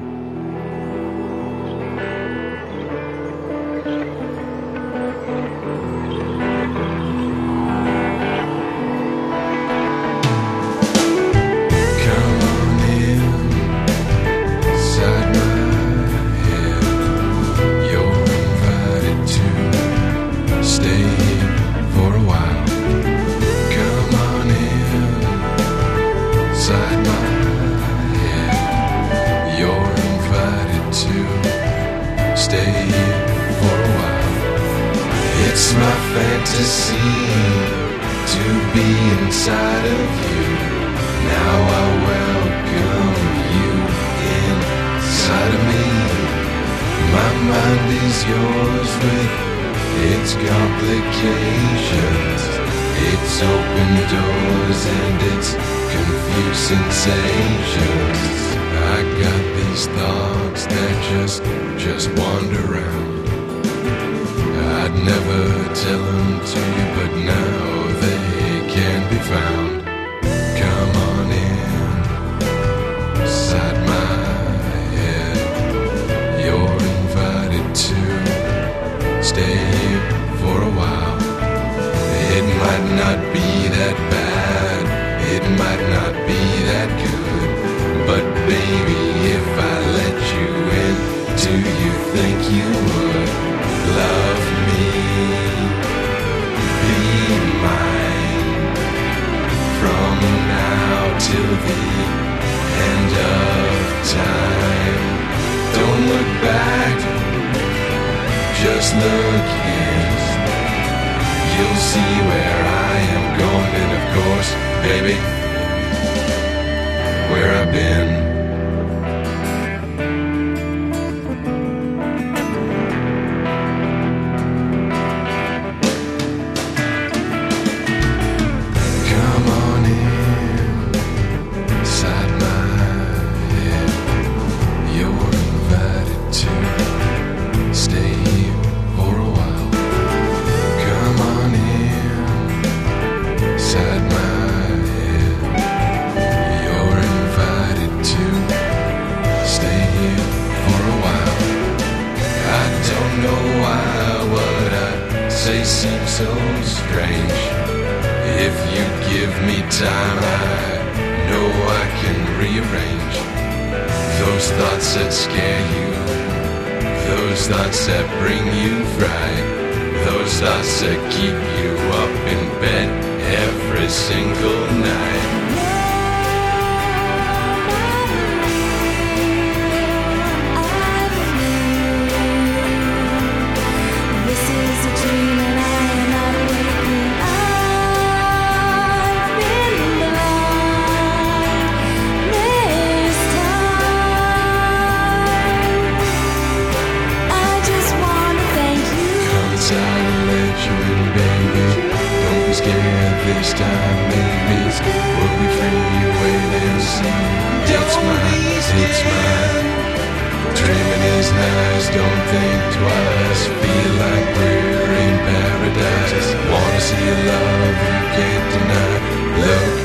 It's my fantasy to be inside of you. Now I welcome you inside of me. My mind is yours with its complications, its open doors and its confused sensations. I got these thoughts that just wander around. I'd never tell them to you, but now they can be found. Come on inside my head. You're invited to stay here for a while. It might not be that bad, it might not be that good, but baby, if I let you in, do you think you would love me? Be mine from now till the end of time. Don't look back, just look in. You'll see where I am going, and of course, baby, where I've been. Come on inside my head. You're invited to stay here for a while. Come on inside my head. You're invited to stay here for a while. I don't know why what I say seems so strange. If you give me time, I know I can rearrange those thoughts that scare you, those thoughts that bring you fright, those thoughts that keep you up in bed every single night. This is a dream and I am not waking. I've been blind this time. I just want to thank you. Come inside and let you in, baby. Don't be scared this time, baby. We'll be free, you wait and see. It's mine. Dreaming is nice, don't think twice. Feel like we're in paradise. Wanna see a love you can't deny. Look